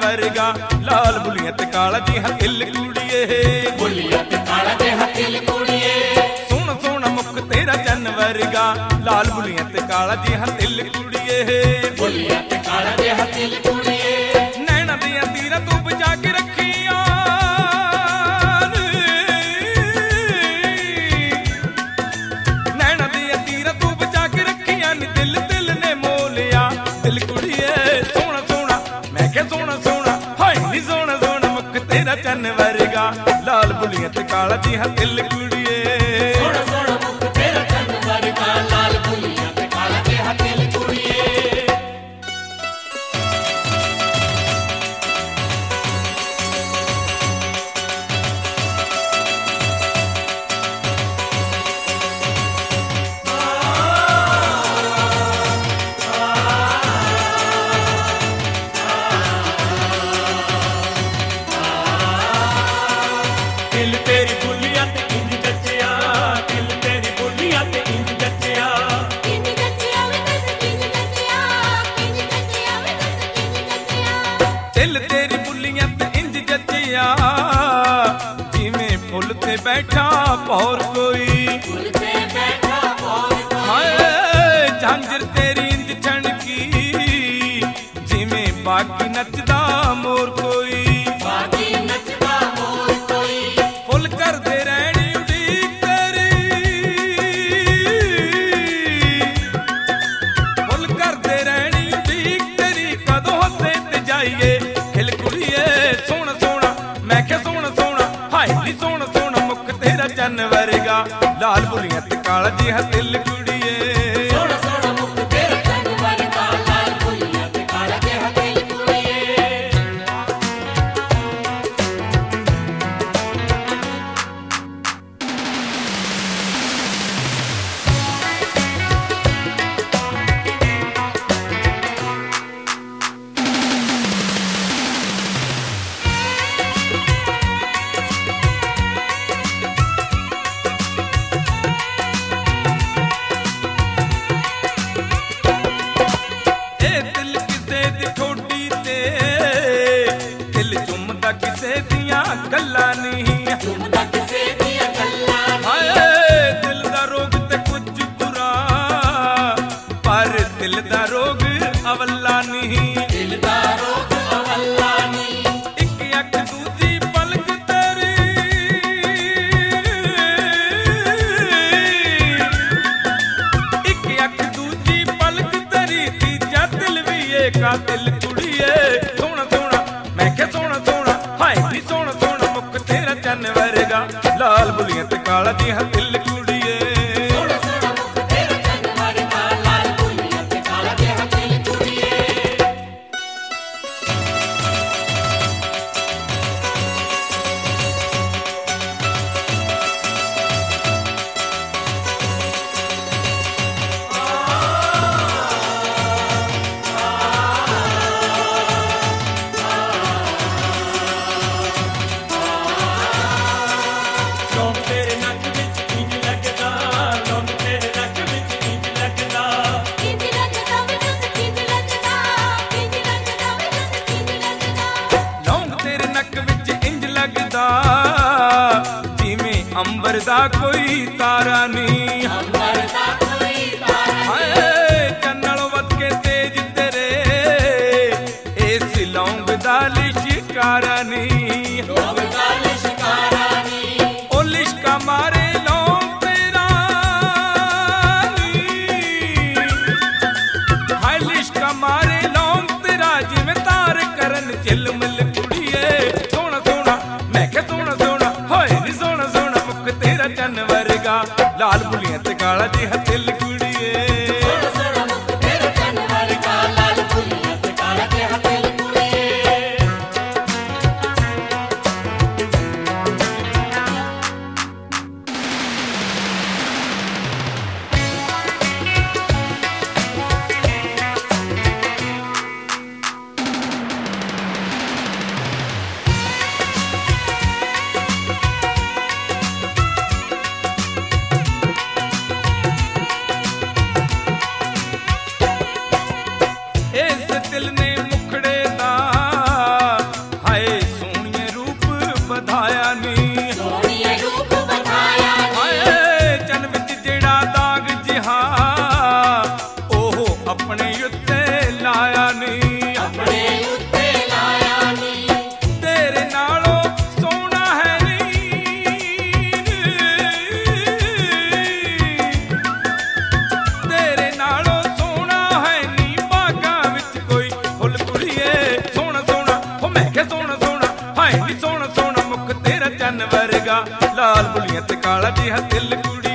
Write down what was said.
वर्गा लाल बुलियां ते काला जिहा दिल कुड़िए बुलियां ते काला जिहा दिल कुड़िए सोहना सोहना मुख तेरा चन्न वर्गा लाल बुलियां ते काला जिहा दिल कुड़िए बुलियां ते काला जिहा दिल कुड़िए नैना दियां तीरां तू बचा के रखियां नैना दियां तीरां तू बचा के रखियां नी दिल दिल ने मोलिया दिल कुड़िए सोहना सोहना मैं क्या सोहना सोहना हाय नी सोहना सोहना मुख तेरा चन्न वर्गा लाल बुलियां ते काला जिहा दिल कुड़िए सोहना सोहना मुख तेरा चन्न वर्गा लाल बुलियां ते काला जिहा दिल कुड़िए दिल तेरी बुलियां ते इंज जच्चिया दिल तेरी बुलियां ते इंज जच्चिया किंज जच्चिया वे दस किंज जच्चिया वे दस किंज जच्चिया दिल तेरी बुलियां ते इंज जच्चिया जिवें फुल ते बैठा पौर कोई फुल ते बैठा और कोई हाय झांझर तेरी इंज छणकी जिवें बाकी नचदा मोर कोई बागी नचदा मोर कोई फुल करदे रहनी उड़ीक तेरी फुल करदे रहनी उड़ीक तेरी कदों हसे ते जाइए खिल कुड़िए सोहना सोहना मैं क्या सोहना सोहना हाय नी सोहना सोहना मुख तेरा चन्न वर्गा लाल बुलियां ते काला जिहा दिल कुड़िए सोहना सोहना मुख तेरा चन्न वर्गा लाल बुलियां ते काला जिहा दिल कुड़िए ਇਹ ਦਿਲ ਕਿਸੇ ਦੀ ਠੋਡੀ ਤੇ ਦਿਲ ਚੁੰਮਦਾ ਕਿਸੇ ਦੀਆਂ ਗੱਲਾਂ ਨਹੀਂ ਚੁੰਮਦਾ ਕਿਸੇ ਦੀਆਂ ਗੱਲਾਂ ਹਾਏ ਦਿਲ ਦਾ ਰੋਗ ਤੇ ਕੁਝ ਬੁਰਾ ਪਰ ਦਿਲ ਦਾ ਰੋਗ ਅਵੱਲਾ ਨਹੀਂ ਦਿਲ ਦਾ ਰੋਗ ਅਵੱਲਾ ਨੀ ਇੱਕ ਅੱਖ ਦੂਜੀ ਪਲਕ ਤੇਰੀ ਇੱਕ ਅੱਖ ਦੂਜੀ ਪਲਕ ਤੇਰੀ ਤੀਜਾ ਦਿਲ ਵੀ ਏ ਕਾਤਿਲ ਕੁੜੀਏ ਸੋਹਣਾ ਸੋਹਣਾ ਮੈਂ ਕਿਹਾ ਸੋਹਣਾ ਸੋਹਣਾ ਹਾਏ ਨੀ ਸੋਹਣਾ ਸੋਹਣਾ ਮੁਖ ਤੇਰਾ ਚੰਨ ਵਰਗਾ ਲਾਲ ਬੁਲੀਆਂ ਤੇ ਕਾਲਾ ਜਿਹਾ ਦਿਲ ਕੁੜੀਏ ਸੋਹਣਾ ਸੋਹਣਾ ਮੁਖ ਤੇਰਾ ਚੰਨ ਵਰਗਾ ਲਾਲ ਬੁਲਿਆਂ ਤੇ ਕਾਲਾ ਜਿਹਾ ਦਿਲ ਕੁੜੀਏ ਲੋਕ ਤੇਰੇ ਨੱਕ ਵਿੱਚ ਇੰਜ ਲੱਗਦਾ ਲੋਕ ਤੇਰੇ ਨੱਕ ਵਿੱਚ ਇੰਜ ਲੱਗਦਾ ਕਿੰਜ ਲੱਗਦਾ ਵੇ ਦਸ ਕਿੰਜ ਲੱਗਦਾ ਵੇ ਦਸ ਕਿੰਜ ਲੱਗਦਾ ਲੌਂਗ ਤੇਰੇ ਨੱਕ ਵਿੱਚ ਇੰਜ ਲੱਗਦਾ ਜਿਵੇਂ ਅੰਬਰ ਦਾ ਕੋਈ ਤਾਰਾ ਨਹੀਂ ਅੰਬਰ ਦਾ ਕੋਈ ਤਾਰਾ ਹਾਏ ਚੰਨਲ ਵੱਧ ਕੇ ਤੇਜ ਤੇਰੇ ਇਸ ਲੌਂਗ ਦਾ ਲਿਸ਼ਕਾਰਾ ਨਹੀਂ ਲੋਕ ਦਾ ਲਿਸ਼ਕਾਰਾ ਨੀ ਉਹ ਲਿਸ਼ਕਾ ਮਾਰੇ ਲੌਂਗ ਤੇਰਾ ਨੀ ਹਾਏ ਲਿਸ਼ਕਾ ਮਾਰੇ ਲੌਂਗ ਤੇਰਾ ਜਿਵੇਂ ਤਾਰ ਕਰਨ ਝਿਲਮਿਲ ਕੁੜੀਏ ਸੋਹਣਾ ਸੋਹਣਾ ਮੈਂ ਕਿਹਾ ਸੋਹਣਾ ਸੋਹਣਾ ਹੋਏ ਨੀ ਸੋਹਣਾ ਸੋਹਣਾ ਮੁਖ ਤੇਰਾ ਚੰਨ ਵਰਗਾ ਲਾਲ ਬੁਲੀਆਂ ਤੇ ਕਾਲਾ ਜਿਹਾ ਦਿਲ ਕੁੜੀਏ ਸੋਹਣਾ ਸੋਹਣਾ ਮੁਖ ਤੇਰਾ ਚੰਨ ਵਰਗਾ ਲਾਲ ਬੁਲਿਆਂ ਤੇ ਕਾਲਾ ਜਿਹਾ ਦਿਲ ਕੁੜੀਏ ਜਿਹਾ ਦਿਲ ਕੁੜੀਏ